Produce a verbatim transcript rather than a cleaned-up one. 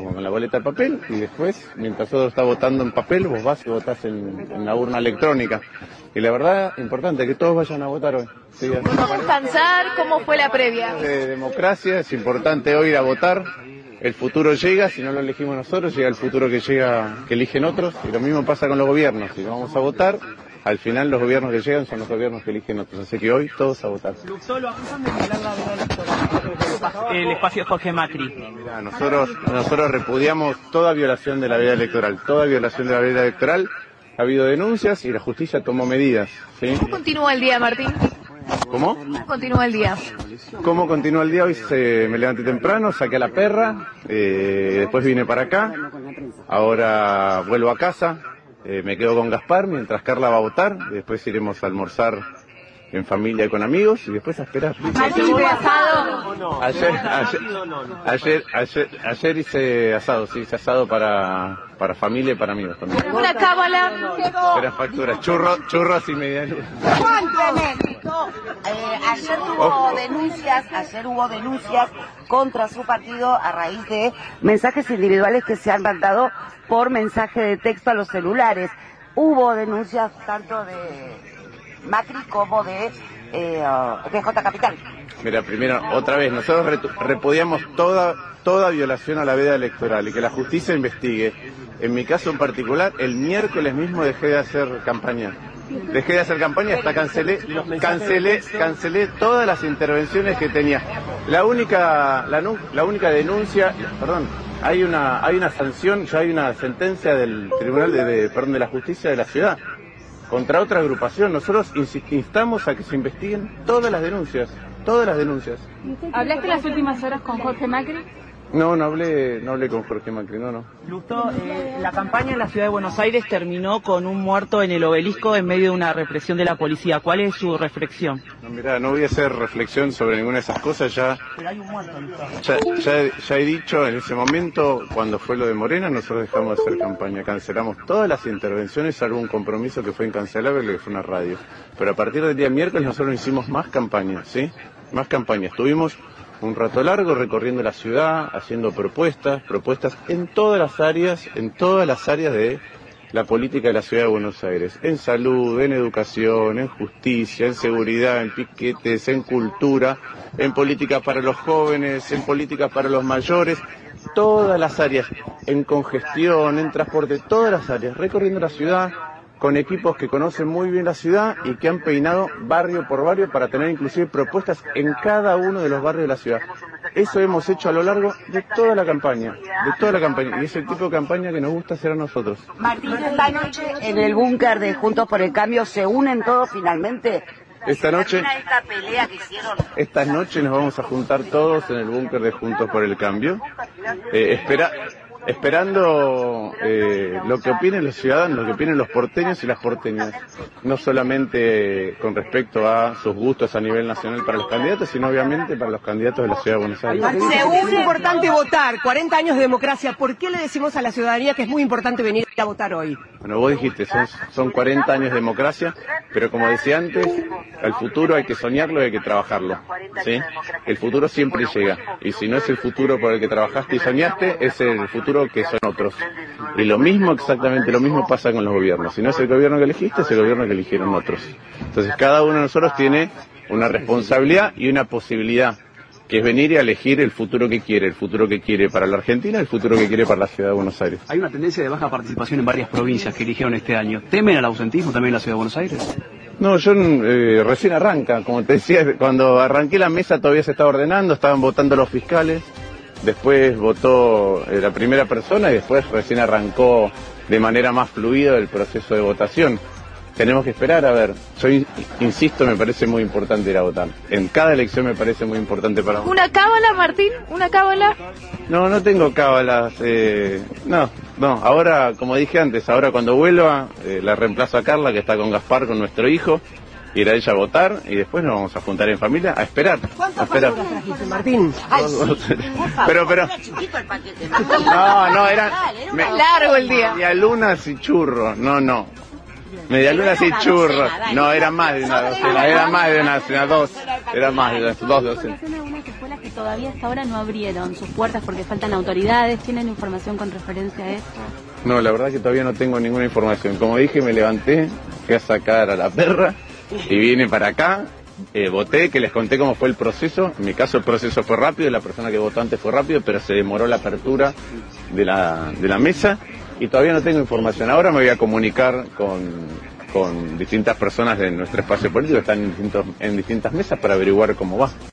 con la boleta de papel y después, mientras otro está votando en papel, vos vas y votás en, en la urna electrónica. Y la verdad, importante que todos vayan a votar hoy. ¿Sí? ¿Cómo descansar? ¿Cómo fue la previa? De democracia, es importante hoy ir a votar. El futuro llega, si no lo elegimos nosotros, llega el futuro que llega, que eligen otros, y lo mismo pasa con los gobiernos. Si no vamos a votar, al final los gobiernos que llegan son los gobiernos que eligen otros. Así que hoy todos a votar. Solo avanzan de mirar la veda electoral. El espacio de Jorge Macri. Mirá, nosotros, nosotros repudiamos toda violación de la veda electoral, toda violación de la veda electoral. Ha habido denuncias y la justicia tomó medidas. ¿Sí? ¿Cómo continúa el día, Martín? ¿Cómo? ¿Cómo continúa el día? ¿Cómo continúa el día? Hoy se, me levanté temprano, saqué a la perra, eh, después vine para acá, ahora vuelvo a casa, eh, me quedo con Gaspar mientras Carla va a votar, después iremos a almorzar en familia y con amigos y después a esperar. ¿Martín de asado? Ayer, ayer, ayer, ayer, ayer hice asado, sí, hice asado para, para familia y para amigos también. ¿Una cábala? Era facturas, churros, churros y medialunas. Eh, ayer hubo denuncias, ayer hubo denuncias contra su partido a raíz de mensajes individuales que se han mandado por mensaje de texto a los celulares. Hubo denuncias tanto de Macri como de eh, P J Capital. Mira, primero, otra vez, nosotros repudiamos toda, toda violación a la veda electoral y que la justicia investigue. En mi caso en particular, el miércoles mismo dejé de hacer campaña. Dejé de hacer campaña, hasta cancelé, cancelé, cancelé todas las intervenciones que tenía. La única, la, la única denuncia, perdón, hay una, hay una sanción, ya hay una sentencia del Tribunal de, de, perdón, de la Justicia de la Ciudad contra otra agrupación. Nosotros instamos a que se investiguen todas las denuncias, todas las denuncias. ¿Hablaste las últimas horas con Jorge Macri? No, no hablé, no hablé con Jorge Macri, no, no. Lusto, eh, la campaña en la ciudad de Buenos Aires terminó con un muerto en el obelisco en medio de una represión de la policía. ¿Cuál es su reflexión? No, mirá, no voy a hacer reflexión sobre ninguna de esas cosas, ya... Pero hay un muerto, Lusto. Ya, ya, ya he dicho, en ese momento, cuando fue lo de Morena, nosotros dejamos de hacer campaña. Cancelamos todas las intervenciones, salvo un compromiso que fue incancelable, que fue una radio. Pero a partir del día miércoles nosotros hicimos más campañas, ¿sí? Más campañas. Tuvimos un rato largo recorriendo la ciudad, haciendo propuestas, propuestas en todas las áreas, en todas las áreas de la política de la ciudad de Buenos Aires, en salud, en educación, en justicia, en seguridad, en piquetes, en cultura, en política para los jóvenes, en política para los mayores, todas las áreas, en congestión, en transporte, todas las áreas, recorriendo la ciudad, con equipos que conocen muy bien la ciudad y que han peinado barrio por barrio para tener inclusive propuestas en cada uno de los barrios de la ciudad. Eso hemos hecho a lo largo de toda la campaña, de toda la campaña, y es el tipo de campaña que nos gusta hacer a nosotros. Martín, esta noche en el búnker de Juntos por el Cambio se unen todos finalmente. Esta noche, esta pelea que hicieron. Esta noche nos vamos a juntar todos en el búnker de Juntos por el Cambio. Eh, espera... Esperando eh, lo que opinen los ciudadanos, lo que opinen los porteños y las porteñas, no solamente con respecto a sus gustos a nivel nacional para los candidatos, sino obviamente para los candidatos de la ciudad de Buenos Aires. Es importante votar, cuarenta años de democracia. ¿Por qué le decimos a la ciudadanía que es muy importante venir a votar hoy? Bueno, vos dijiste, son, son cuarenta años de democracia, pero como decía antes, el futuro hay que soñarlo y hay que trabajarlo, ¿sí? El futuro siempre llega, y si no es el futuro por el que trabajaste y soñaste, es el futuro que son otros. Y lo mismo, exactamente lo mismo pasa con los gobiernos. Si no es el gobierno que elegiste, es el gobierno que eligieron otros. Entonces cada uno de nosotros tiene una responsabilidad y una posibilidad, que es venir y elegir el futuro que quiere, el futuro que quiere para la Argentina, el futuro que quiere para la ciudad de Buenos Aires. Hay una tendencia de baja participación en varias provincias que eligieron este año. ¿Temen al ausentismo también en la ciudad de Buenos Aires? No, yo eh, recién arranca, como te decía, cuando arranqué la mesa todavía se estaba ordenando, estaban votando los fiscales. Después votó eh, la primera persona y después recién arrancó de manera más fluida el proceso de votación. Tenemos que esperar a ver. Yo in, insisto, me parece muy importante ir a votar. En cada elección me parece muy importante para votar. ¿Una cábala, Martín? ¿Una cábala? No, no tengo cábalas. Eh, no, no. Ahora, como dije antes, ahora cuando vuelva, eh, la reemplazo a Carla, que está con Gaspar, con nuestro hijo. Ir a ella a votar y después nos vamos a juntar en familia a esperar. ¿Cuántas facturas trajiste, Martín? Ay, sí, pero, pero... Era chiquito el paquete. No, no, era... Me... largo el día. Medialunas y churros, no, no. Medialunas y churros. No, era más de una docena, era más de una docena, dos. Era más de dos docenas. todavía hasta ahora no abrieron sus puertas porque faltan autoridades. ¿Tienen información con referencia a esto? No, la verdad que todavía no tengo ninguna información. Como dije, me levanté, fui a sacar a la perra y vine para acá, eh, voté, que les conté cómo fue el proceso. En mi caso el proceso fue rápido, la persona que votó antes fue rápido, pero se demoró la apertura de la, de la mesa y todavía no tengo información. Ahora me voy a comunicar con, con distintas personas de nuestro espacio político que están en, distintos, en distintas mesas para averiguar cómo va.